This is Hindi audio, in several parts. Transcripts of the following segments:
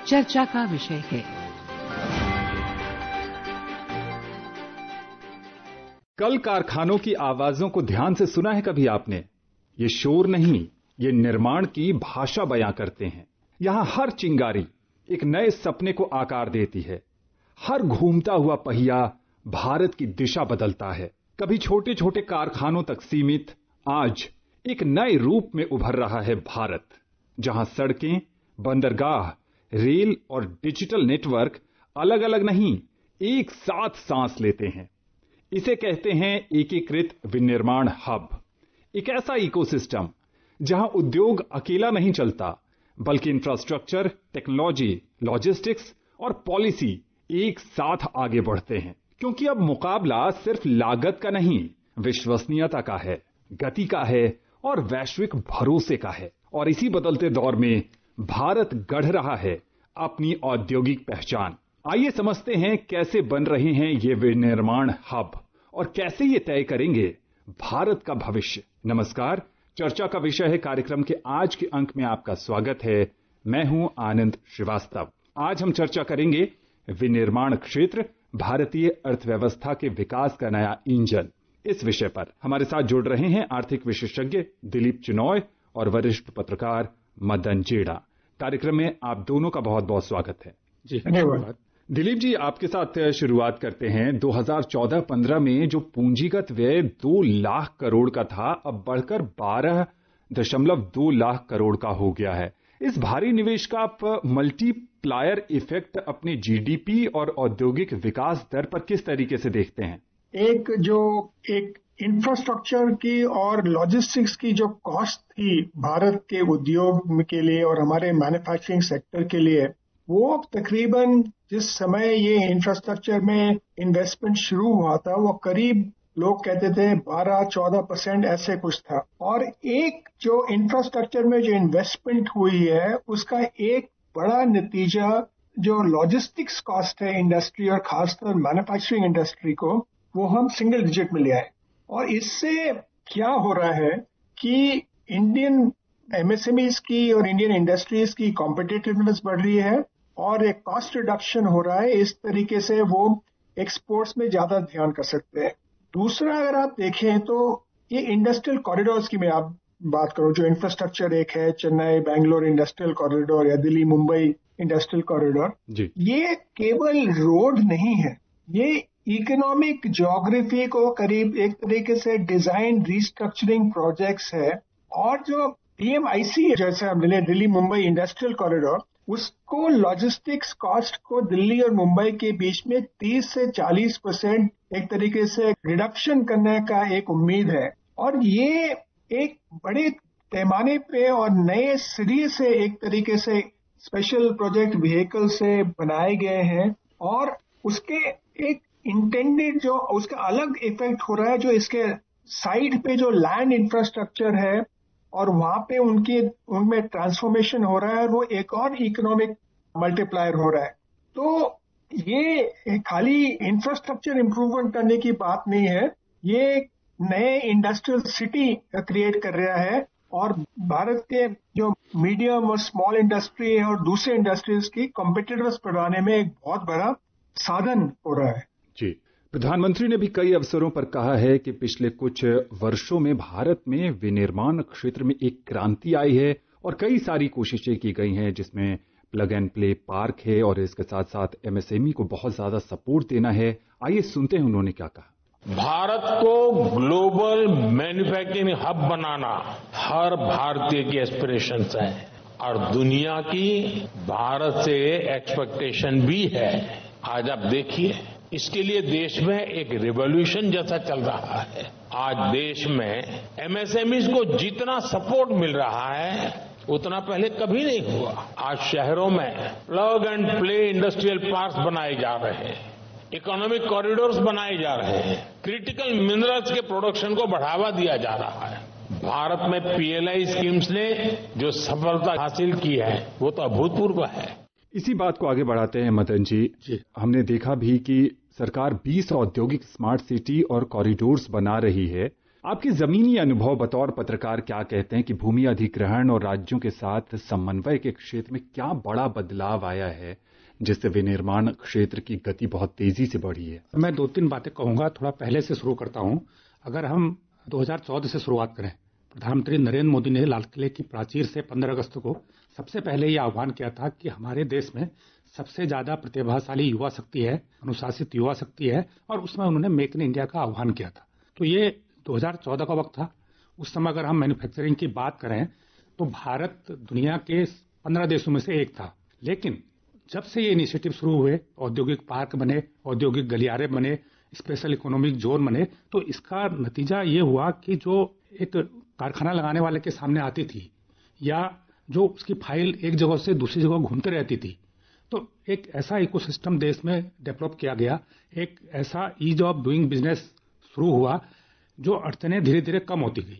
चर्चा का विषय है। कल कारखानों की आवाजों को ध्यान से सुना है कभी आपने? ये शोर नहीं, ये निर्माण की भाषा बयां करते हैं। यहां हर चिंगारी एक नए सपने को आकार देती है। हर घूमता हुआ पहिया भारत की दिशा बदलता है। कभी छोटे छोटे कारखानों तक सीमित, आज एक नए रूप में उभर रहा है भारत, जहां सड़कें, बंदरगाह, रेल और डिजिटल नेटवर्क अलग अलग नहीं, एक साथ सांस लेते हैं। इसे कहते हैं एकीकृत विनिर्माण हब। एक ऐसा इकोसिस्टम जहां उद्योग अकेला नहीं चलता, बल्कि इंफ्रास्ट्रक्चर, टेक्नोलॉजी, लॉजिस्टिक्स और पॉलिसी एक साथ आगे बढ़ते हैं। क्योंकि अब मुकाबला सिर्फ लागत का नहीं, विश्वसनीयता का है, गति का है और वैश्विक भरोसे का है। और इसी बदलते दौर में भारत गढ़ रहा है अपनी औद्योगिक पहचान। आइए समझते हैं कैसे बन रहे हैं ये विनिर्माण हब और कैसे ये तय करेंगे भारत का भविष्य। नमस्कार, चर्चा का विषय है कार्यक्रम के आज के अंक में आपका स्वागत है। मैं हूं आनंद श्रीवास्तव। आज हम चर्चा करेंगे विनिर्माण क्षेत्र, भारतीय अर्थव्यवस्था के विकास का नया इंजन। इस विषय पर हमारे साथ जुड़ रहे हैं आर्थिक विशेषज्ञ दिलीप चिनॉय और वरिष्ठ पत्रकार मदन जेड़ा। कार्यक्रम में आप दोनों का बहुत बहुत स्वागत है। जी धन्यवाद। दिलीप जी, आपके साथ शुरुआत करते हैं। 2014-15 में जो पूंजीगत व्यय 2 लाख करोड़ का था, अब बढ़कर 12.2 लाख करोड़ का हो गया है। इस भारी निवेश का आप मल्टीप्लायर इफेक्ट अपने जीडीपी और औद्योगिक विकास दर पर किस तरीके से देखते हैं? एक इंफ्रास्ट्रक्चर की और लॉजिस्टिक्स की जो कॉस्ट थी भारत के उद्योग के लिए और हमारे मैन्युफैक्चरिंग सेक्टर के लिए, वो तकरीबन जिस समय ये इंफ्रास्ट्रक्चर में इन्वेस्टमेंट शुरू हुआ था, वो करीब लोग कहते थे 12-14% ऐसे कुछ था। और एक जो इंफ्रास्ट्रक्चर में जो इन्वेस्टमेंट हुई है, उसका एक बड़ा नतीजा जो लॉजिस्टिक्स कॉस्ट है इंडस्ट्री और खासकर मैन्युफैक्चरिंग इंडस्ट्री को, वो हम सिंगल डिजिट में ले आए। और इससे क्या हो रहा है कि इंडियन एमएसएमईज की और इंडियन इंडस्ट्रीज की कॉम्पिटिटिवनेस बढ़ रही है और एक कॉस्ट रिडक्शन हो रहा है। इस तरीके से वो एक्सपोर्ट्स में ज्यादा ध्यान कर सकते हैं। दूसरा, अगर आप देखें तो ये इंडस्ट्रियल कॉरिडोर्स की मैं आप बात करूं, जो इंफ्रास्ट्रक्चर एक है चेन्नई बेंगलोर इंडस्ट्रियल कॉरिडोर या दिल्ली मुंबई इंडस्ट्रियल कॉरिडोर, ये केवल रोड नहीं है, ये इकोनॉमिक ज्योग्राफी को करीब एक तरीके से डिजाइन रीस्ट्रक्चरिंग प्रोजेक्ट्स है। और जो डीएमआईसी जैसे हमने लिया दिल्ली मुंबई इंडस्ट्रियल कॉरिडोर, उसको लॉजिस्टिक्स कॉस्ट को दिल्ली और मुंबई के बीच में 30 से 40% एक तरीके से रिडक्शन करने का एक उम्मीद है। और ये एक बड़े पैमाने पे और नए सिरे से एक तरीके से स्पेशल प्रोजेक्ट व्हीकल से बनाए गए हैं और उसके एक इंटेंडेड जो उसका अलग इफेक्ट हो रहा है, जो इसके साइड पे जो लैंड इंफ्रास्ट्रक्चर है और वहां पे उनमें ट्रांसफॉर्मेशन हो रहा है, वो एक और इकोनॉमिक मल्टीप्लायर हो रहा है। तो ये खाली इंफ्रास्ट्रक्चर इंप्रूवमेंट करने की बात नहीं है, ये नए इंडस्ट्रियल सिटी क्रिएट कर रहा है और भारत के जो मीडियम और स्मॉल इंडस्ट्री है और दूसरे इंडस्ट्रीज की कॉम्पिटिटर्स बढ़ाने में एक बहुत बड़ा साधन हो रहा है। जी, प्रधानमंत्री ने भी कई अवसरों पर कहा है कि पिछले कुछ वर्षों में भारत में विनिर्माण क्षेत्र में एक क्रांति आई है और कई सारी कोशिशें की गई हैं, जिसमें प्लग एंड प्ले पार्क है और इसके साथ साथ एमएसएमई को बहुत ज्यादा सपोर्ट देना है। आइए सुनते हैं उन्होंने क्या कहा। भारत को ग्लोबल मैन्युफैक्चरिंग हब बनाना हर भारतीय की एस्पिरेशंस है और दुनिया की भारत से एक्सपेक्टेशन भी है। आज आप देखिए, इसके लिए देश में एक रिवॉल्यूशन जैसा चल रहा है। आज देश में एमएसएमईज को जितना सपोर्ट मिल रहा है उतना पहले कभी नहीं हुआ। आज शहरों में plug and play industrial parks बनाए जा रहे हैं, इकोनॉमिक कॉरिडोर्स बनाए जा रहे हैं, क्रिटिकल मिनरल्स के प्रोडक्शन को बढ़ावा दिया जा रहा है। भारत में पीएलआई स्कीम्स ने जो सफलता हासिल की है वो तो अभूतपूर्व है। इसी बात को आगे बढ़ाते हैं मदन जी। हमने देखा भी कि सरकार 20 औद्योगिक स्मार्ट सिटी और कॉरिडोर्स बना रही है। आपके जमीनी अनुभव बतौर पत्रकार क्या कहते हैं कि भूमि अधिग्रहण और राज्यों के साथ समन्वय के क्षेत्र में क्या बड़ा बदलाव आया है जिससे विनिर्माण क्षेत्र की गति बहुत तेजी से बढ़ी है? मैं 2-3 बातें कहूंगा, थोड़ा पहले से शुरू करता हूं। अगर हम 2014 से शुरुआत करें, प्रधानमंत्री नरेंद्र मोदी ने लाल किले की प्राचीर से 15 अगस्त को सबसे पहले ये आह्वान किया था कि हमारे देश में सबसे ज्यादा प्रतिभाशाली युवा शक्ति है, अनुशासित युवा शक्ति है, और उसमें उन्होंने मेक इन इंडिया का आह्वान किया था। तो ये 2014 का वक्त था। उस समय अगर हम मैन्युफैक्चरिंग की बात करें तो भारत दुनिया के 15 देशों में से एक था। लेकिन जब से ये इनिशिएटिव शुरू हुए, औद्योगिक पार्क बने, औद्योगिक गलियारे बने, स्पेशल इकोनॉमिक जोन बने, तो इसका नतीजा ये हुआ कि जो एक कारखाना लगाने वाले के सामने आती थी या जो उसकी फाइल एक जगह से दूसरी जगह घूमते रहती थी, तो एक ऐसा इकोसिस्टम देश में डेवलप किया गया, एक ऐसा ईज ऑफ डूइंग बिजनेस शुरू हुआ जो अड़चनें धीरे धीरे कम होती गई।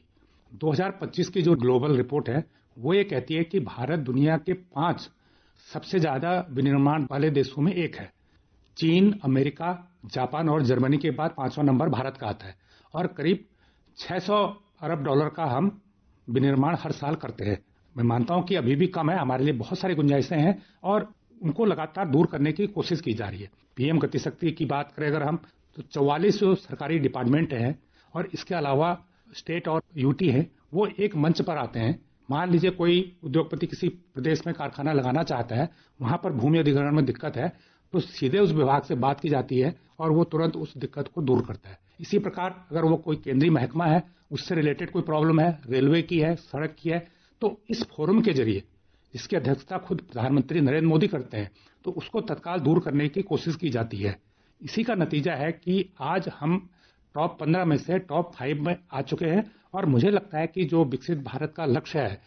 2025 की जो ग्लोबल रिपोर्ट है वो ये कहती है कि भारत दुनिया के 5 सबसे ज्यादा विनिर्माण वाले देशों में एक है। चीन, अमेरिका, जापान और जर्मनी के बाद 5वां नंबर भारत का आता है और करीब $600 अरब का हम विनिर्माण हर साल करते हैं। मैं मानता हूं कि अभी भी कम है, हमारे लिए बहुत सारी गुंजाइशें हैं और उनको लगातार दूर करने की कोशिश की जा रही है। पीएम गति शक्ति की बात करें अगर हम, तो 44 जो सरकारी डिपार्टमेंट हैं और इसके अलावा स्टेट और यूटी है, वो एक मंच पर आते हैं। मान लीजिए कोई उद्योगपति किसी प्रदेश में कारखाना लगाना चाहता है, वहां पर भूमि अधिग्रहण में दिक्कत है, तो सीधे उस विभाग से बात की जाती है और वो तुरंत उस दिक्कत को दूर करता है। इसी प्रकार अगर वो कोई केंद्रीय महकमा है, उससे रिलेटेड कोई प्रॉब्लम है, रेलवे की है, सड़क की है, तो इस फोरम के जरिए, जिसकी अध्यक्षता खुद प्रधानमंत्री नरेंद्र मोदी करते हैं, तो उसको तत्काल दूर करने की कोशिश की जाती है। इसी का नतीजा है कि आज हम टॉप 15 में से टॉप 5 में आ चुके हैं और मुझे लगता है कि जो विकसित भारत का लक्ष्य है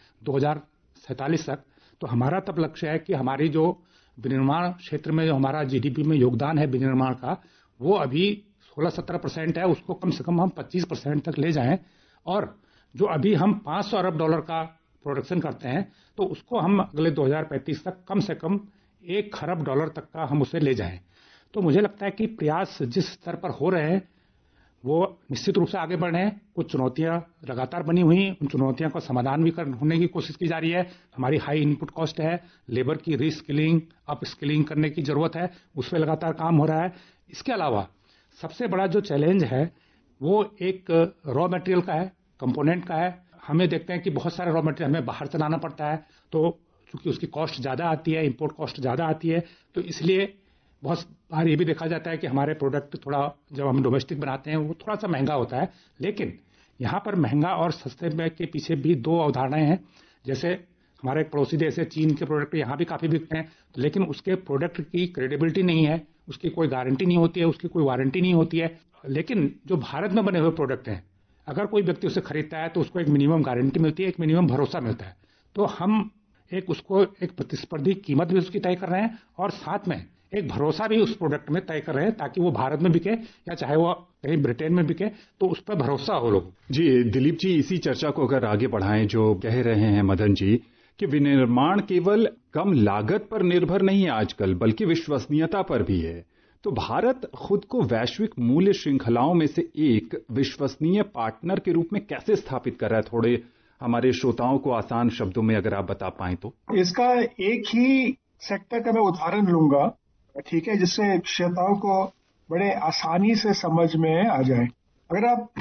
2047 तक, तो हमारा तब लक्ष्य है कि हमारी जो विनिर्माण क्षेत्र में जो हमारा जीडीपी में योगदान है विनिर्माण का, वो अभी 16-17% है, उसको कम से कम हम 25% तक ले जाएं और जो अभी हम $500 अरब का प्रोडक्शन करते हैं, तो उसको हम अगले 2035 तक कम से कम $1 खरब तक का हम उसे ले जाएं। तो मुझे लगता है कि प्रयास जिस स्तर पर हो रहे हैं वो निश्चित रूप से आगे बढ़ रहे हैं। कुछ चुनौतियां लगातार बनी हुई हैं, उन चुनौतियों का समाधान भी होने की कोशिश की जा रही है। हमारी हाई इनपुट कॉस्ट है, लेबर की रीस्किलिंग, अप स्किलिंग करने की जरूरत है, उस पर लगातार काम हो रहा है। इसके अलावा सबसे बड़ा जो चैलेंज है वो एक रॉ मटेरियल का है, कंपोनेंट का है। हमें देखते हैं कि बहुत सारे रॉ मटेरियल हमें बाहर से लाना पड़ता है, तो चूंकि उसकी कॉस्ट ज्यादा आती है, इंपोर्ट कॉस्ट ज्यादा आती है, तो इसलिए बहुत बार ये भी देखा जाता है कि हमारे प्रोडक्ट थोड़ा जब हम डोमेस्टिक बनाते हैं वो थोड़ा सा महंगा होता है। लेकिन यहाँ पर महंगा और सस्ते के पीछे भी 2 अवधारणाएं हैं। जैसे हमारे एक पड़ोसी देश है चीन के प्रोडक्ट यहाँ भी काफी बिकते हैं, लेकिन उसके प्रोडक्ट की क्रेडिबिलिटी नहीं है, उसकी कोई गारंटी नहीं होती है, उसकी कोई वारंटी नहीं होती है। लेकिन जो भारत में बने हुए प्रोडक्ट हैं, अगर कोई व्यक्ति उसे खरीदता है तो उसको एक मिनिमम गारंटी मिलती है, एक मिनिमम भरोसा मिलता है। तो हम उसको एक प्रतिस्पर्धी कीमत भी उसकी तय कर रहे हैं और साथ में एक भरोसा भी उस प्रोडक्ट में तय कर रहे हैं ताकि वो भारत में बिके या चाहे वो कहीं ब्रिटेन में बिके, तो उस पर भरोसा हो लोगों। जी दिलीप जी, इसी चर्चा को अगर आगे बढ़ाएं, जो कह रहे हैं मदन जी कि विनिर्माण केवल कम लागत पर निर्भर नहीं है आजकल, बल्कि विश्वसनीयता पर भी है। तो भारत खुद को वैश्विक मूल्य श्रृंखलाओं में से एक विश्वसनीय पार्टनर के रूप में कैसे स्थापित कर रहा है? थोड़े हमारे श्रोताओं को आसान शब्दों में अगर आप बता पाएं तो। इसका एक ही सेक्टर का मैं उदाहरण लूंगा, ठीक है, जिससे श्रोताओं को बड़े आसानी से समझ में आ जाए। अगर आप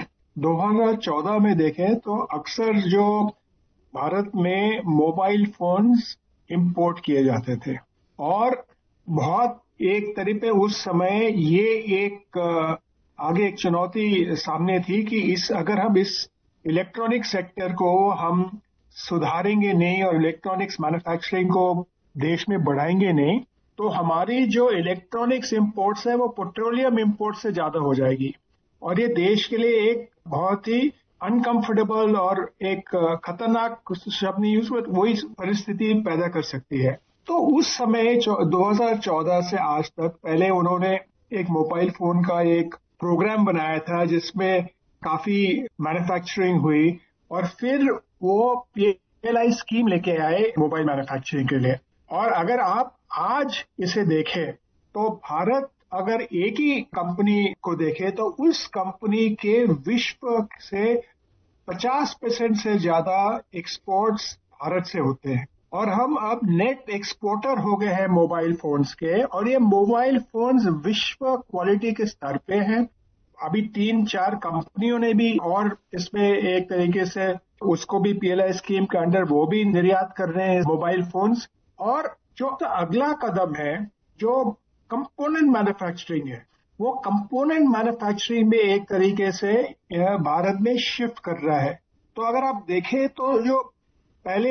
2014 में देखें तो अक्सर जो भारत में मोबाइल फोन्स इंपोर्ट किए जाते थे और बहुत एक तरीके उस समय ये एक आगे एक चुनौती सामने थी कि अगर हम इस इलेक्ट्रॉनिक सेक्टर को हम सुधारेंगे नहीं और इलेक्ट्रॉनिक्स मैन्युफैक्चरिंग को देश में बढ़ाएंगे नहीं, तो हमारी जो इलेक्ट्रॉनिक्स इंपोर्ट्स है वो पेट्रोलियम इंपोर्ट से ज्यादा हो जाएगी और ये देश के लिए एक बहुत ही अनकंफर्टेबल और एक खतरनाक शब्द नहीं यूज, वही परिस्थिति पैदा कर सकती है। तो उस समय 2014 से आज तक पहले उन्होंने एक मोबाइल फोन का एक प्रोग्राम बनाया था जिसमें काफी मैन्युफैक्चरिंग हुई और फिर वो PLI स्कीम लेके आए मोबाइल मैन्युफैक्चरिंग के लिए। और अगर आप आज इसे देखें तो भारत अगर एक ही कंपनी को देखें तो उस कंपनी के विश्व से 50% से ज्यादा एक्सपोर्ट्स भारत से होते हैं और हम अब नेट एक्सपोर्टर हो गए हैं मोबाइल फोन्स के, और ये मोबाइल फोन्स विश्व क्वालिटी के स्तर पे हैं। अभी 3-4 कंपनियों ने भी और इसमें एक तरीके से उसको भी पीएलआई स्कीम के अंडर वो भी निर्यात कर रहे हैं मोबाइल फोन्स। और जो अगला कदम है जो कंपोनेंट मैन्युफैक्चरिंग है, वो कंपोनेंट मैन्युफैक्चरिंग में एक तरीके से भारत में शिफ्ट कर रहा है। तो अगर आप देखें तो जो पहले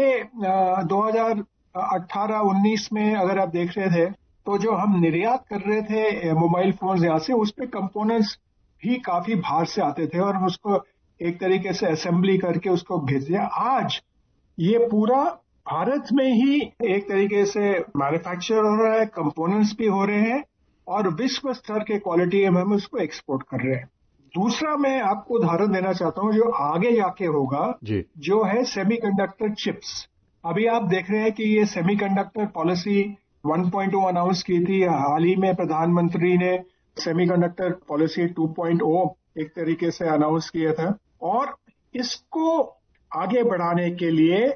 2018-19 में अगर आप देख रहे थे तो जो हम निर्यात कर रहे थे मोबाइल फोन्स यहाँ से, उस पे कंपोनेंट्स भी काफी बाहर से आते थे और हम उसको एक तरीके से असेंबली करके उसको भेज दिया। आज ये पूरा भारत में ही एक तरीके से मैन्युफैक्चर हो रहा है, कंपोनेंट्स भी हो रहे हैं और विश्व स्तर के क्वालिटी में हम उसको एक्सपोर्ट कर रहे हैं। दूसरा मैं आपको उदाहरण देना चाहता हूं जो आगे जाके होगा जो है सेमीकंडक्टर चिप्स। अभी आप देख रहे हैं कि ये सेमीकंडक्टर पॉलिसी 1.0 अनाउंस की थी, हाल ही में प्रधानमंत्री ने सेमीकंडक्टर पॉलिसी 2.0 एक तरीके से अनाउंस किया था और इसको आगे बढ़ाने के लिए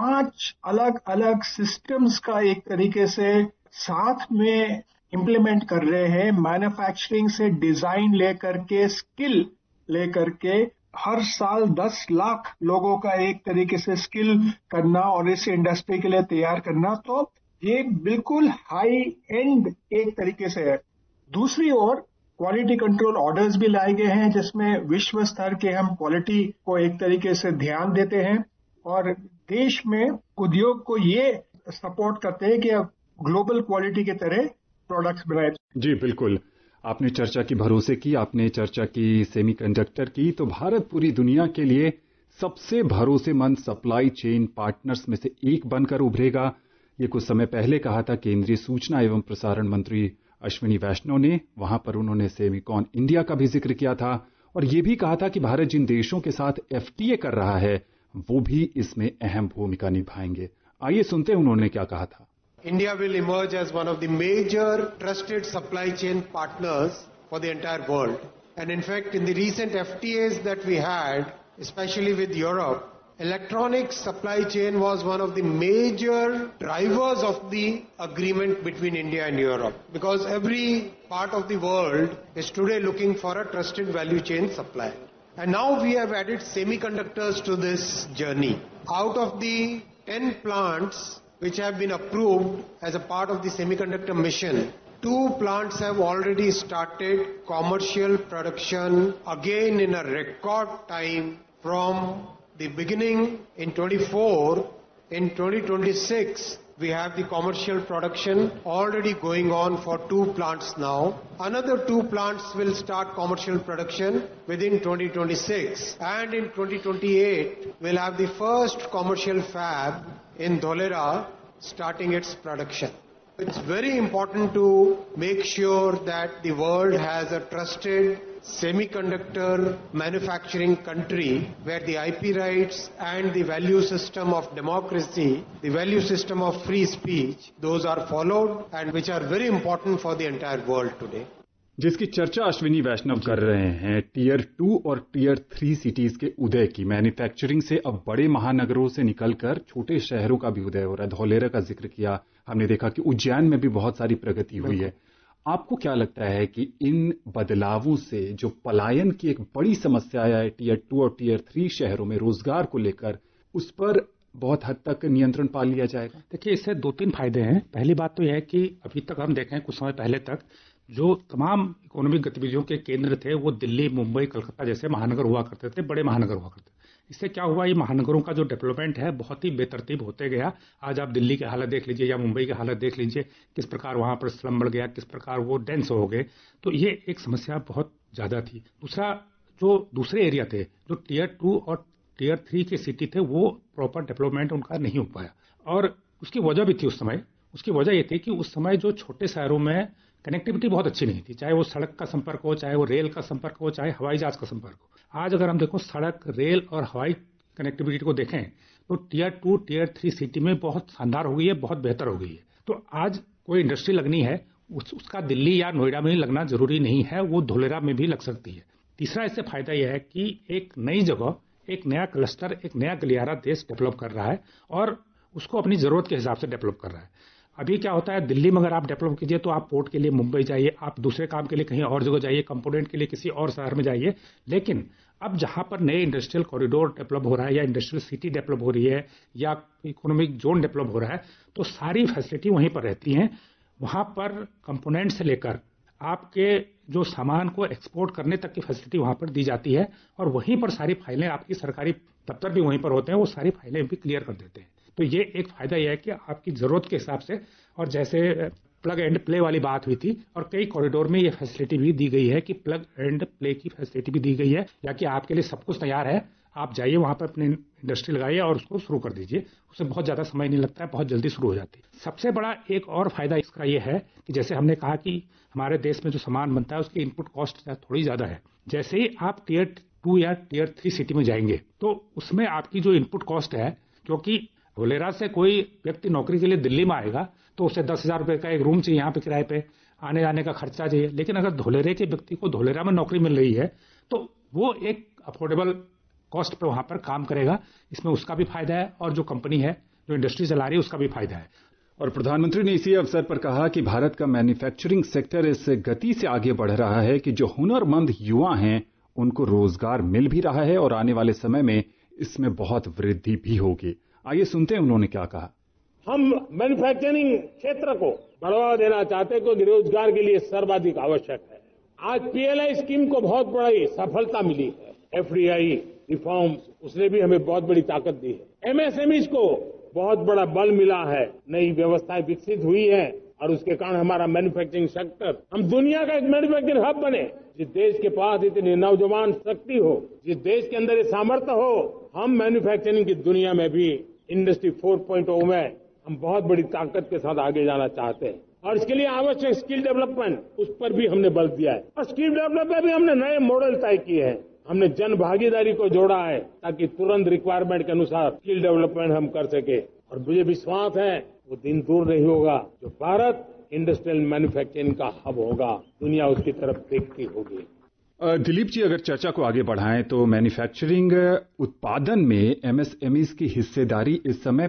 5 अलग अलग सिस्टम्स का एक तरीके से साथ में इम्प्लीमेंट कर रहे हैं। मैन्युफैक्चरिंग से डिजाइन लेकर के स्किल लेकर के हर साल 10 लाख लोगों का एक तरीके से स्किल करना और इस इंडस्ट्री के लिए तैयार करना, तो ये बिल्कुल हाई एंड एक तरीके से है। दूसरी ओर क्वालिटी कंट्रोल ऑर्डर्स भी लाए गए हैं जिसमें विश्व स्तर के हम क्वालिटी को एक तरीके से ध्यान देते हैं और देश में उद्योग को ये सपोर्ट करते हैं कि अब ग्लोबल क्वालिटी की तरह प्रोडक्ट्स बनाए। जी बिल्कुल, आपने चर्चा की भरोसे की, आपने चर्चा की सेमीकंडक्टर की, तो भारत पूरी दुनिया के लिए सबसे भरोसेमंद सप्लाई चेन पार्टनर्स में से एक बनकर उभरेगा। ये कुछ समय पहले कहा था केंद्रीय सूचना एवं प्रसारण मंत्री अश्विनी वैष्णव ने। वहां पर उन्होंने सेमिकॉन इंडिया का भी जिक्र किया था और ये भी कहा था कि भारत जिन देशों के साथ एफटीए कर रहा है वो भी इसमें अहम भूमिका निभाएंगे। आइए सुनते हैं उन्होंने क्या कहा था। India will emerge as one of the major trusted supply chain partners for the entire world. And in fact, in the recent FTAs that we had, especially with Europe, electronic supply chain was one of the major drivers of the agreement between India and Europe. Because every part of the world is today looking for a trusted value chain supplier. And now we have added semiconductors to this journey. Out of the 10 plants which have been approved as a part of the semiconductor mission, 2 plants have already started commercial production again in a record time from the beginning in 24. In 2026, we have the commercial production already going on for 2 plants now. Another 2 plants will start commercial production within 2026. And in 2028, we'll have the first commercial fab in Dholera starting its production. It's very important to make sure that the world has a trusted semiconductor manufacturing country where the IP rights and the value system of democracy, the value system of free speech, those are followed and which are very important for the entire world today. जिसकी चर्चा अश्विनी वैष्णव कर रहे हैं टीयर 2 और टीयर 3 सिटीज के उदय की। मैन्युफैक्चरिंग से अब बड़े महानगरों से निकलकर छोटे शहरों का भी उदय हो रहा है। धौलेरा का जिक्र किया, हमने देखा कि उज्जैन में भी बहुत सारी प्रगति हुई है। आपको क्या लगता है कि इन बदलावों से जो पलायन की एक बड़ी समस्या है टीयर 2 और टीयर 3 शहरों में रोजगार को लेकर, उस पर बहुत हद तक नियंत्रण पा लिया जाएगा? देखिए, इससे 2-3 फायदे हैं। पहली बात तो यह है कि अभी तक हम देखें कुछ समय पहले तक जो तमाम इकोनॉमिक गतिविधियों के केंद्र थे वो दिल्ली, मुंबई, कलकत्ता जैसे महानगर हुआ करते थे, बड़े महानगर हुआ करते थे। इससे क्या हुआ, ये महानगरों का जो डेवलपमेंट है बहुत ही बेतरतीब होते गया। आज आप दिल्ली की हालत देख लीजिए या मुंबई की हालत देख लीजिए, किस प्रकार वहां पर स्लम बढ़ गया, किस प्रकार वो डेंस हो गए। तो ये एक समस्या बहुत ज्यादा थी। दूसरा, जो दूसरे एरिया थे जो टीयर 2 और टीयर 3 के सिटी थे, वो प्रॉपर डेवलपमेंट उनका नहीं हो पाया और उसकी वजह भी थी उस समय। उसकी वजह ये थी कि उस समय जो छोटे शहरों में कनेक्टिविटी बहुत अच्छी नहीं थी, चाहे वो सड़क का संपर्क हो, चाहे वो रेल का संपर्क हो, चाहे हवाई जहाज का संपर्क हो। आज अगर हम देखो सड़क, रेल और हवाई कनेक्टिविटी को देखें तो टीयर 2, टीयर 3 सिटी में बहुत शानदार हो गई है, बहुत बेहतर हो गई है। तो आज कोई इंडस्ट्री लगनी है, उसका दिल्ली या नोएडा में लगना जरूरी नहीं है, वो धोलेरा में भी लग सकती है। तीसरा इससे फायदा यह है कि एक नई जगह, एक नया क्लस्टर, एक नया गलियारा देश डेवलप कर रहा है और उसको अपनी जरूरत के हिसाब से डेवलप कर रहा है। अभी क्या होता है, दिल्ली में अगर आप डेवलप कीजिए तो आप पोर्ट के लिए मुंबई जाइए, आप दूसरे काम के लिए कहीं और जगह जाइए, कंपोनेंट के लिए किसी और शहर में जाइए। लेकिन अब जहां पर नए इंडस्ट्रियल कॉरिडोर डेवलप हो रहा है या इंडस्ट्रियल सिटी डेवलप हो रही है या इकोनॉमिक जोन डेवलप हो रहा है, तो सारी फैसिलिटी वहीं पर रहती हैं। वहां पर कंपोनेंट से लेकर आपके जो सामान को एक्सपोर्ट करने तक की फैसिलिटी वहां पर दी जाती है और वहीं पर सारी फाइलें, आपकी सरकारी दफ्तर भी वहीं पर होते हैं, वो सारी फाइलें भी क्लियर कर देते हैं। तो ये एक फायदा यह है कि आपकी जरूरत के हिसाब से, और जैसे प्लग एंड प्ले वाली बात हुई थी, और कई कॉरिडोर में ये फैसिलिटी भी दी गई है कि प्लग एंड प्ले की फैसिलिटी भी दी गई है, या कि आपके लिए सब कुछ तैयार है, आप जाइए वहां पर अपनी इंडस्ट्री लगाइए और उसको शुरू कर दीजिए। उससे बहुत ज्यादा समय नहीं लगता है, बहुत जल्दी शुरू हो जाती है। सबसे बड़ा एक और फायदा इसका यह है कि जैसे हमने कहा कि हमारे देश में जो सामान बनता है उसकी इनपुट कॉस्ट थोड़ी ज्यादा है। जैसे ही आप टियर 2 या टियर 3 सिटी में जाएंगे तो उसमें आपकी जो इनपुट कॉस्ट है, क्योंकि धोलेरा से कोई व्यक्ति नौकरी के लिए दिल्ली में आएगा तो उसे 10,000 रुपए का एक रूम चाहिए यहाँ पे किराए पे, आने जाने का खर्चा चाहिए। लेकिन अगर धोलेरे के व्यक्ति को धोलेरा में नौकरी मिल रही है तो वो एक अफोर्डेबल कॉस्ट पर वहां पर काम करेगा। इसमें उसका भी फायदा है और जो कंपनी है, जो इंडस्ट्री चला रही है, उसका भी फायदा है। और प्रधानमंत्री ने इसी अवसर पर कहा कि भारत का मैन्युफैक्चरिंग सेक्टर इस गति से आगे बढ़ रहा है कि जो हुनरमंद युवा हैं उनको रोजगार मिल भी रहा है और आने वाले समय में इसमें बहुत वृद्धि भी होगी। आइए सुनते हैं उन्होंने क्या कहा। हम मैन्युफैक्चरिंग क्षेत्र को बढ़ावा देना चाहते हैं क्योंकि रोजगार के लिए सर्वाधिक आवश्यक है। आज पीएलआई स्कीम को बहुत बड़ी सफलता मिली है। एफडीआई रिफॉर्म, उसने भी हमें बहुत बड़ी ताकत दी है। एमएसएमईज को बहुत बड़ा बल मिला है, नई व्यवस्थाएं विकसित हुई है और उसके कारण हमारा मैन्युफैक्चरिंग सेक्टर, हम दुनिया का एक मैन्युफैक्चरिंग हब बने। जिस देश के पास इतनी नौजवान शक्ति हो, जिस देश के अंदर ये सामर्थ्य हो, हम मैन्युफैक्चरिंग की दुनिया में भी इंडस्ट्री 4.0 में हम बहुत बड़ी ताकत के साथ आगे जाना चाहते हैं। और इसके लिए आवश्यक स्किल डेवलपमेंट, उस पर भी हमने बल दिया है। और स्किल डेवलपमेंट में भी हमने नए मॉडल तय किए हैं। हमने जन भागीदारी को जोड़ा है ताकि तुरंत रिक्वायरमेंट के अनुसार स्किल डेवलपमेंट हम कर सके। और मुझे विश्वास है वो दिन दूर नहीं होगा जो भारत इंडस्ट्रियल मैन्युफैक्चरिंग का हब होगा, दुनिया उसकी तरफ देखती होगी। दिलीप जी, अगर चर्चा को आगे बढ़ाएं तो मैन्युफैक्चरिंग उत्पादन में एमएसएमईज की हिस्सेदारी इस समय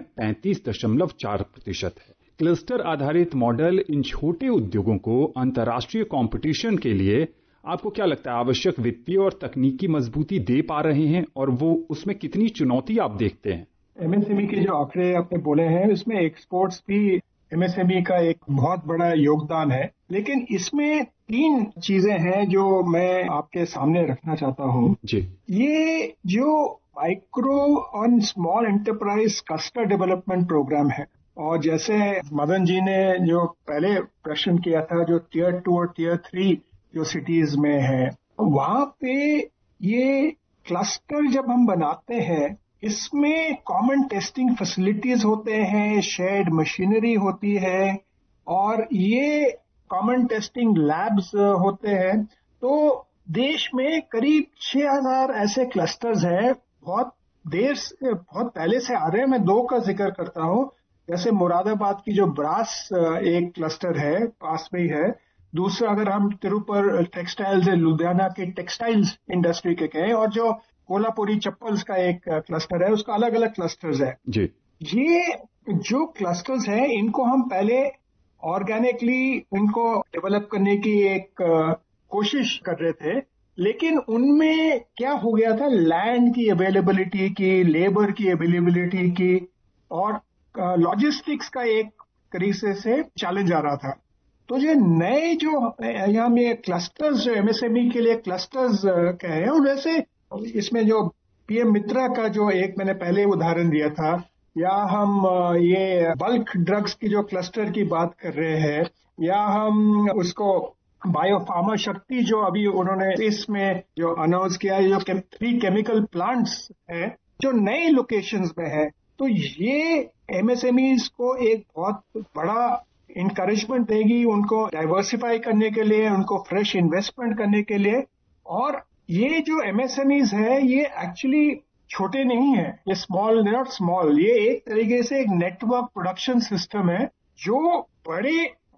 35.4% है। क्लस्टर आधारित मॉडल इन छोटे उद्योगों को अंतर्राष्ट्रीय कंपटीशन के लिए आपको क्या लगता है आवश्यक वित्तीय और तकनीकी मजबूती दे पा रहे हैं, और वो उसमें कितनी चुनौती आप देखते हैं? एमएसएमई के जो आंकड़े आपने बोले हैं उसमें एक्सपोर्ट्स भी एमएसएमई का एक बहुत बड़ा योगदान है। लेकिन इसमें 3 चीजें हैं जो मैं आपके सामने रखना चाहता हूँ जी। ये जो माइक्रो और small enterprise cluster development programme है, और जैसे मदन जी ने जो पहले प्रश्न किया था, जो टियर 2 और टियर 3 जो सिटीज में है, वहां पे ये क्लस्टर जब हम बनाते हैं इसमें कॉमन टेस्टिंग फैसिलिटीज होते हैं, शेयर्ड मशीनरी होती है और ये कॉमन टेस्टिंग लैब्स होते हैं। तो देश में करीब 6,000 ऐसे क्लस्टर्स हैं, बहुत पहले से आ रहे हैं। मैं 2 का जिक्र करता हूँ। जैसे मुरादाबाद की जो ब्रास एक क्लस्टर है, पास में ही है। दूसरा अगर हम तिरुपर टेक्सटाइल्स है, लुधियाना के टेक्सटाइल्स इंडस्ट्री के कहें, और जो कोल्हापुरी चप्पल्स का एक क्लस्टर है, उसका अलग अलग क्लस्टर्स है जी। ये जो क्लस्टर्स हैं इनको हम पहले ऑर्गेनिकली इनको डेवलप करने की एक कोशिश कर रहे थे, लेकिन उनमें क्या हो गया था, लैंड की अवेलेबिलिटी की, लेबर की अवेलेबिलिटी की और लॉजिस्टिक्स का एक तरीके से चैलेंज आ रहा था। तो जो नए जो यहाँ में क्लस्टर्स जो एमएसएमई के लिए क्लस्टर्स कहे हैं, और वैसे इसमें जो पीएम मित्रा का जो एक मैंने पहले उदाहरण दिया था, या हम ये बल्क ड्रग्स की जो क्लस्टर की बात कर रहे हैं, या हम उसको बायोफार्मा शक्ति जो अभी उन्होंने इसमें जो अनाउंस किया है, जो 3 केमिकल प्लांट्स हैं जो नए लोकेशंस में है, तो ये एमएसएमईज को एक बहुत बड़ा इंकरेजमेंट देगी उनको डाइवर्सिफाई करने के लिए, उनको फ्रेश इन्वेस्टमेंट करने के लिए। और ये जो एमएसएमईज है ये एक्चुअली छोटे नहीं है, ये स्मॉल नॉट स्मॉल, ये एक तरीके से एक नेटवर्क प्रोडक्शन सिस्टम है जो बड़े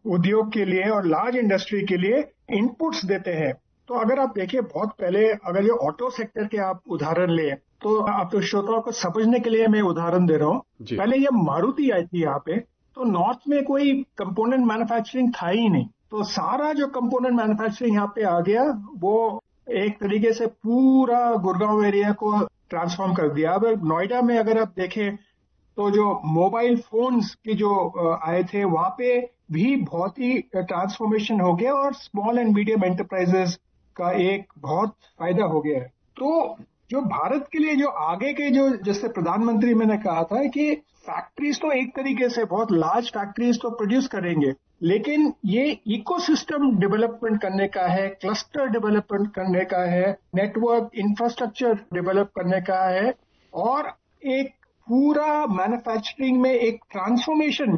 उद्योग के लिए और लार्ज इंडस्ट्री के लिए इनपुट्स देते हैं। तो अगर आप देखिए बहुत पहले अगर ये ऑटो सेक्टर के आप उदाहरण लें तो आप तो श्रोताओं को समझने के लिए मैं उदाहरण दे रहा हूँ। पहले ये मारुति आई थी यहाँ पे, तो नॉर्थ में कोई कंपोनेंट मैन्युफैक्चरिंग था ही नहीं, तो सारा जो कंपोनेंट मैन्युफैक्चरिंग यहाँ पे आ गया वो एक तरीके से पूरा गुड़गांव एरिया को ट्रांसफॉर्म कर दिया। अब नोएडा में अगर आप देखें तो जो मोबाइल फोन्स के जो आए थे वहां पे भी बहुत ही ट्रांसफॉर्मेशन हो गया और स्मॉल एंड मीडियम एंटरप्राइजेस का एक बहुत फायदा हो गया है। तो जो भारत के लिए जो आगे के जो जैसे प्रधानमंत्री मैंने कहा था कि फैक्ट्रीज तो एक तरीके से बहुत लार्ज फैक्ट्रीज तो प्रोड्यूस करेंगे, लेकिन ये इकोसिस्टम डेवलपमेंट करने का है, क्लस्टर डेवलपमेंट करने का है, नेटवर्क इंफ्रास्ट्रक्चर डेवलप करने का है और एक पूरा मैन्युफैक्चरिंग में एक ट्रांसफॉर्मेशन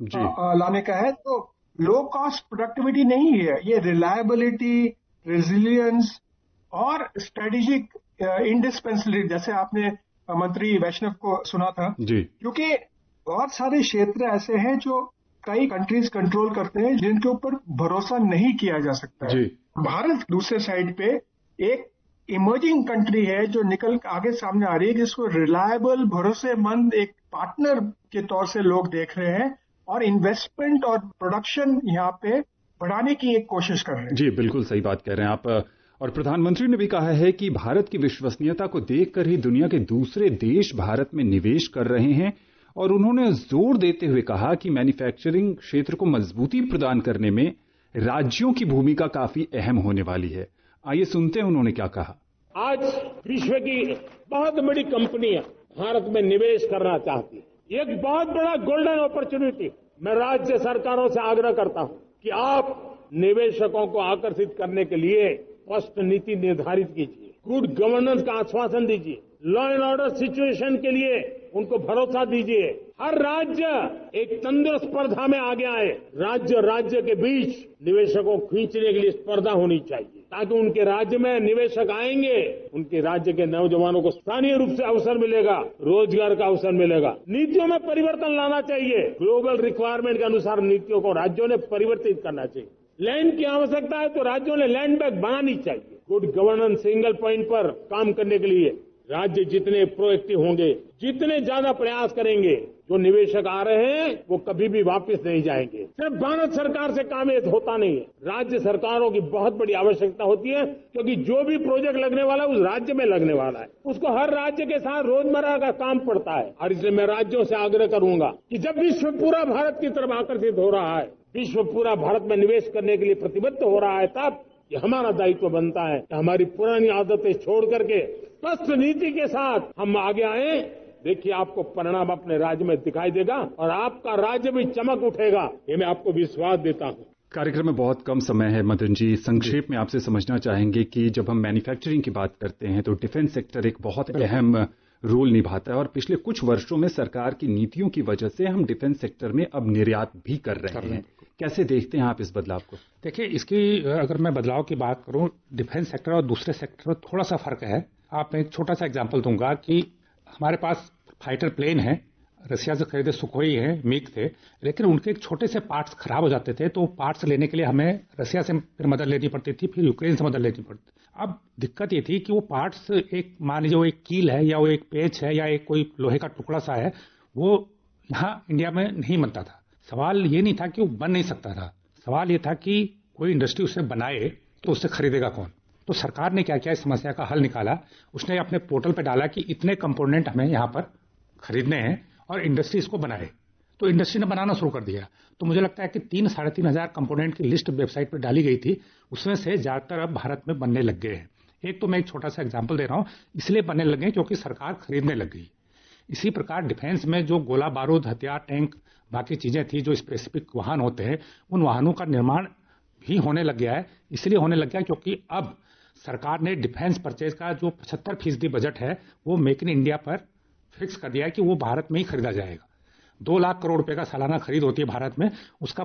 लाने का है। तो लो कॉस्ट प्रोडक्टिविटी नहीं है, ये रिलायबिलिटी, रेजिलियंस और स्ट्रेटेजिक इंडिस्पेंसिबिलिटी, जैसे आपने मंत्री वैष्णव को सुना था जी, क्योंकि बहुत सारे क्षेत्र ऐसे हैं जो कई कंट्रीज कंट्रोल करते हैं जिनके ऊपर भरोसा नहीं किया जा सकता है। भारत दूसरे साइड पे एक इमर्जिंग कंट्री है जो निकल आगे सामने आ रही है, जिसको रिलायबल, भरोसेमंद एक पार्टनर के तौर से लोग देख रहे हैं और इन्वेस्टमेंट और प्रोडक्शन यहाँ पे बढ़ाने की एक कोशिश कर रहे हैं। जी बिल्कुल सही बात कह रहे हैं आप। और प्रधानमंत्री ने भी कहा है कि भारत की विश्वसनीयता को देखकर ही दुनिया के दूसरे देश भारत में निवेश कर रहे हैं और उन्होंने जोर देते हुए कहा कि मैन्युफैक्चरिंग क्षेत्र को मजबूती प्रदान करने में राज्यों की भूमिका काफी अहम होने वाली है। आइए सुनते हैं उन्होंने क्या कहा। आज विश्व की बहुत बड़ी कंपनियां भारत में निवेश करना चाहती है, एक बहुत बड़ा गोल्डन अपॉर्चुनिटी। मैं राज्य सरकारों से आग्रह करता हूं कि आप निवेशकों को आकर्षित करने के लिए स्पष्ट नीति निर्धारित कीजिए, गुड गवर्नेंस का आश्वासन दीजिए, लॉ एंड ऑर्डर सिचुएशन के लिए उनको भरोसा दीजिए। हर राज्य एक तंदुरुस्त स्पर्धा में आगे आए, राज्य के बीच निवेशकों को खींचने के लिए स्पर्धा होनी चाहिए ताकि उनके राज्य में निवेशक आएंगे, उनके राज्य के नौजवानों को स्थानीय रूप से अवसर मिलेगा, रोजगार का अवसर मिलेगा। नीतियों में परिवर्तन लाना चाहिए, ग्लोबल रिक्वायरमेंट के अनुसार नीतियों को राज्यों ने परिवर्तित करना चाहिए। लैंड की आवश्यकता है तो राज्यों ने लैंड बैंक बनानी चाहिए। गुड गवर्नेंस सिंगल पॉइंट पर काम करने के लिए राज्य जितने प्रोएक्टिव होंगे, जितने ज्यादा प्रयास करेंगे, जो निवेशक आ रहे हैं वो कभी भी वापस नहीं जाएंगे। सिर्फ भारत सरकार से काम ये होता नहीं है, राज्य सरकारों की बहुत बड़ी आवश्यकता होती है, क्योंकि जो भी प्रोजेक्ट लगने वाला है उस राज्य में लगने वाला है, उसको हर राज्य के साथ रोजमर्रा का काम पड़ता है। और इसलिए मैं राज्यों से आग्रह करूंगा कि जब विश्व पूरा भारत की तरफ आकर्षित हो रहा है, विश्व पूरा भारत में निवेश करने के लिए प्रतिबद्ध हो रहा है, तब ये हमारा दायित्व बनता है कि हमारी पुरानी आदतें छोड़ करके स्पष्ट नीति के साथ हम आगे आए। देखिए आपको परिणाम अपने राज्य में दिखाई देगा और आपका राज्य भी चमक उठेगा, ये मैं आपको विश्वास देता हूं। कार्यक्रम में बहुत कम समय है मदन जी, संक्षेप में आपसे समझना चाहेंगे कि जब हम मैन्युफैक्चरिंग की बात करते हैं तो डिफेंस सेक्टर एक बहुत अहम रोल निभाता है और पिछले कुछ वर्षों में सरकार की नीतियों की वजह से हम डिफेंस सेक्टर में अब निर्यात भी कर रहे हैं। कैसे देखते हैं आप इस बदलाव को? देखिए, इसकी अगर मैं बदलाव की बात करूं, डिफेंस सेक्टर और दूसरे सेक्टर में थोड़ा सा फर्क है। आप मैं एक छोटा सा एग्जांपल दूंगा कि हमारे पास फाइटर प्लेन है, रशिया से खरीदे सुखोई है, मिग थे, लेकिन उनके एक छोटे से पार्ट्स खराब हो जाते थे, तो पार्ट्स लेने के लिए हमें रशिया से फिर मदद लेनी पड़ती थी, फिर यूक्रेन से मदद लेनी पड़ती। अब दिक्कत ये थी कि वो पार्ट्स एक मान लीजिए वो एक कील है या वो एक पेच है या एक कोई लोहे का टुकड़ा सा है, वो यहाँ इंडिया में नहीं बनता था। सवाल ये नहीं था कि वो बन नहीं सकता था, सवाल ये था कि कोई इंडस्ट्री उसे बनाए तो उससे खरीदेगा कौन। तो सरकार ने क्या किया, इस समस्या का हल निकाला। उसने अपने पोर्टल पे डाला कि इतने कंपोनेंट हमें यहाँ पर खरीदने हैं और इंडस्ट्री इसको बनाए। तो इंडस्ट्री ने बनाना शुरू कर दिया। तो मुझे लगता है कि 3-3.5 हजार कंपोनेंट की लिस्ट वेबसाइट पर डाली गई थी, उसमें से ज्यादातर अब भारत में बनने लग गए हैं। एक तो मैं एक छोटा सा एग्जाम्पल दे रहा हूं, इसलिए बनने लग गए क्योंकि सरकार खरीदने लग गई। इसी प्रकार डिफेंस में जो गोला बारूद, हथियार, टैंक, बाकी चीजें थी, जो स्पेसिफिक वाहन होते हैं, उन वाहनों का निर्माण भी होने लग गया है। इसलिए होने लग गया क्योंकि अब सरकार ने डिफेंस परचेज का जो 75% बजट है वो मेक इन इंडिया पर फिक्स कर दिया है कि वो भारत में ही खरीदा जाएगा। 2 लाख करोड़ रुपए का सालाना खरीद होती है भारत में, उसका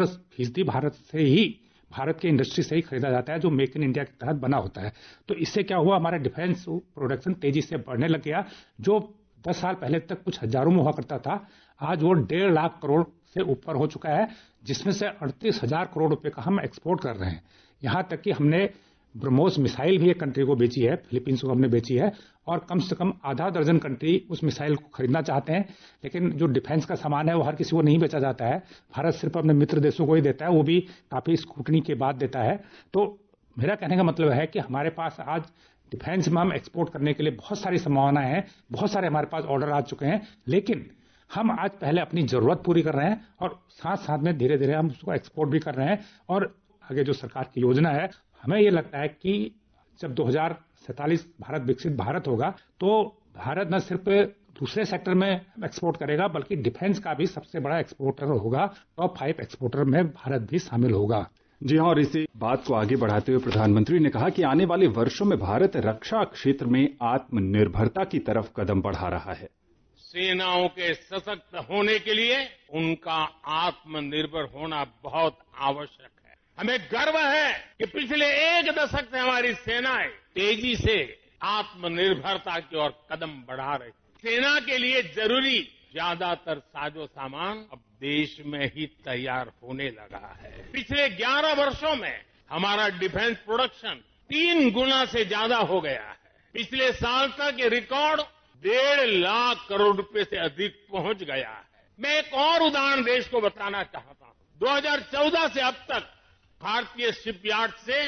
75% भारत से ही, भारत की इंडस्ट्री से ही खरीदा जाता है, जो मेक इन इंडिया के तहत बना होता है। तो इससे क्या हुआ, हमारा डिफेंस प्रोडक्शन तेजी से बढ़ने लग गया। जो 10 साल पहले तक कुछ हजारों में हुआ करता था, आज वो 1.5 लाख करोड़ से ऊपर हो चुका है, जिसमें से 38,000 करोड़ रुपए का हम एक्सपोर्ट कर रहे हैं। यहां तक कि हमने ब्रह्मोस मिसाइल भी एक कंट्री को बेची है, फिलीपींस को हमने बेची है, और कम से कम आधा दर्जन कंट्री उस मिसाइल को खरीदना चाहते हैं। लेकिन जो डिफेंस का सामान है वो हर किसी को नहीं बेचा जाता है, भारत सिर्फ अपने मित्र देशों को ही देता है, वो भी काफी स्क्रूटनी के बाद देता है। तो मेरा कहने का मतलब है कि हमारे पास आज डिफेंस में हम एक्सपोर्ट करने के लिए बहुत सारी संभावनाएं हैं, बहुत सारे हमारे पास ऑर्डर आ चुके हैं, लेकिन हम आज पहले अपनी जरूरत पूरी कर रहे हैं और साथ साथ में धीरे धीरे हम उसको एक्सपोर्ट भी कर रहे हैं। और आगे जो सरकार की योजना है, हमें ये लगता है कि जब 2047 भारत विकसित भारत होगा तो भारत न सिर्फ दूसरे सेक्टर में एक्सपोर्ट करेगा बल्कि डिफेंस का भी सबसे बड़ा एक्सपोर्टर होगा। टॉप 5 एक्सपोर्टर में भारत भी शामिल होगा। जी हाँ, और इसी बात को आगे बढ़ाते हुए प्रधानमंत्री ने कहा कि आने वाले वर्षों में भारत रक्षा क्षेत्र में आत्मनिर्भरता की तरफ कदम बढ़ा रहा है। सेनाओं के सशक्त होने के लिए उनका आत्मनिर्भर होना बहुत आवश्यक है। हमें गर्व है कि पिछले 1 दशक से हमारी सेनाएं तेजी से आत्मनिर्भरता की ओर कदम बढ़ा रही। सेना के लिए जरूरी ज्यादातर साजो सामान अब देश में ही तैयार होने लगा है। पिछले 11 वर्षों में हमारा डिफेंस प्रोडक्शन 3 गुना से ज्यादा हो गया है। पिछले साल तक ये रिकॉर्ड 1.5 लाख करोड़ रुपए से अधिक पहुंच गया है। मैं एक और उदाहरण देश को बताना चाहता हूं। 2014 से अब तक भारतीय शिपयार्ड से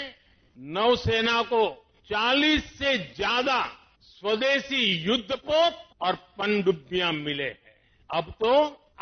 नौसेना को 40 से ज्यादा स्वदेशी युद्धपोत और पनडुब्बियां मिले हैं। अब तो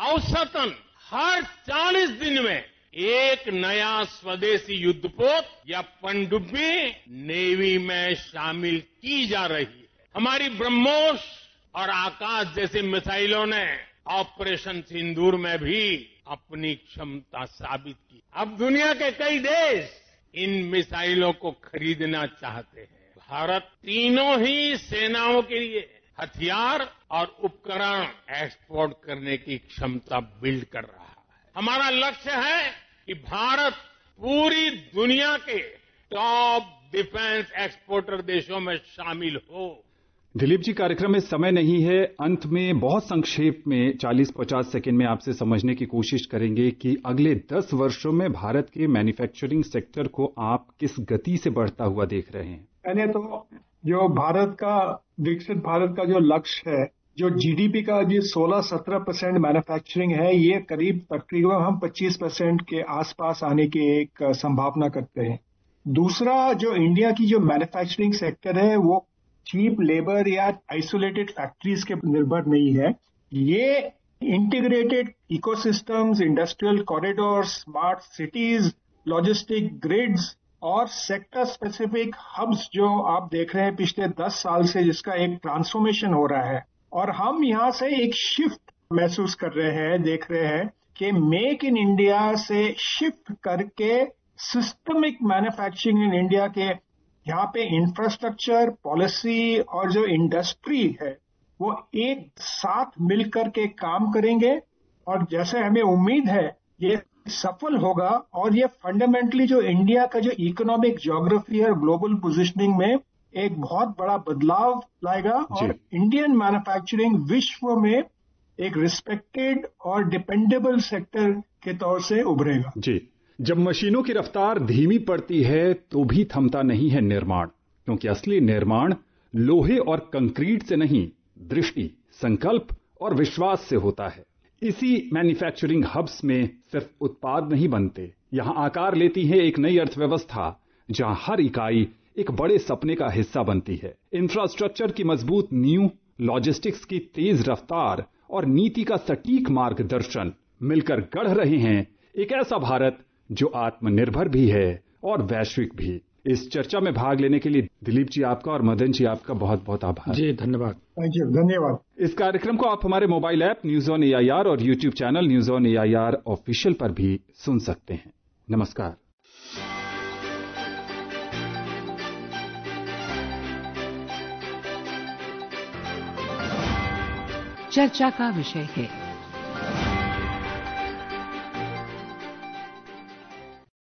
औसतन हर 40 दिन में एक नया स्वदेशी युद्धपोत या पनडुब्बी नेवी में शामिल की जा रही है। हमारी ब्रह्मोस और आकाश जैसी मिसाइलों ने ऑपरेशन सिंदूर में भी अपनी क्षमता साबित की। अब दुनिया के कई देश इन मिसाइलों को खरीदना चाहते हैं। भारत तीनों ही सेनाओं के लिए हथियार और उपकरण एक्सपोर्ट करने की क्षमता बिल्ड कर रहा है। हमारा लक्ष्य है कि भारत पूरी दुनिया के टॉप डिफेंस एक्सपोर्टर देशों में शामिल हो। दिलीप जी, कार्यक्रम में समय नहीं है, अंत में बहुत संक्षेप में 40-50 सेकंड में आपसे समझने की कोशिश करेंगे कि अगले 10 वर्षों में भारत के मैन्युफैक्चरिंग सेक्टर को आप किस गति से बढ़ता हुआ देख रहे हैं? पहले तो जो भारत का विकसित भारत का जो लक्ष्य है, जो जीडीपी का जो 16-17% मैन्युफैक्चरिंग है, ये करीब तकरीबन हम 25% के आसपास आने की एक संभावना करते हैं। दूसरा, जो इंडिया की जो मैन्युफैक्चरिंग सेक्टर है वो चीप लेबर या आइसोलेटेड फैक्ट्रीज के निर्भर नहीं है। ये integrated ecosystems, industrial corridors, smart cities, logistic grids और सेक्टर स्पेसिफिक हब्स जो आप देख रहे हैं पिछले 10 साल से, जिसका एक ट्रांसफॉर्मेशन हो रहा है। और हम यहाँ से एक शिफ्ट महसूस कर रहे हैं, देख रहे हैं कि मेक इन इंडिया से शिफ्ट करके सिस्टमिक मैन्युफैक्चरिंग इन इंडिया के यहाँ पे इंफ्रास्ट्रक्चर, पॉलिसी और जो इंडस्ट्री है वो एक साथ मिलकर के काम करेंगे। और जैसे हमें उम्मीद है ये सफल होगा और ये फंडामेंटली जो इंडिया का जो इकोनॉमिक ज्योग्राफी और ग्लोबल पोजीशनिंग में एक बहुत बड़ा बदलाव लाएगा और इंडियन मैन्युफैक्चरिंग विश्व में एक रिस्पेक्टेड और डिपेंडेबल सेक्टर के तौर से उभरेगा। जी, जब मशीनों की रफ्तार धीमी पड़ती है तो भी थमता नहीं है निर्माण, क्योंकि असली निर्माण लोहे और कंक्रीट से नहीं, दृष्टि, संकल्प और विश्वास से होता है। इसी मैन्युफैक्चरिंग हब्स में सिर्फ उत्पाद नहीं बनते, यहां आकार लेती है एक नई अर्थव्यवस्था, जहां हर इकाई एक बड़े सपने का हिस्सा बनती है। इंफ्रास्ट्रक्चर की मजबूत नींव, लॉजिस्टिक्स की तेज रफ्तार और नीति का सटीक मार्गदर्शन मिलकर गढ़ रहे हैं एक ऐसा भारत जो आत्मनिर्भर भी है और वैश्विक भी। इस चर्चा में भाग लेने के लिए दिलीप जी आपका और मदन जी आपका बहुत बहुत आभार। जी धन्यवाद। थैंक यू, धन्यवाद। इस कार्यक्रम को आप हमारे mobile app news on AIR और YouTube channel news on AIR official पर भी सुन सकते हैं। नमस्कार। चर्चा का विषय है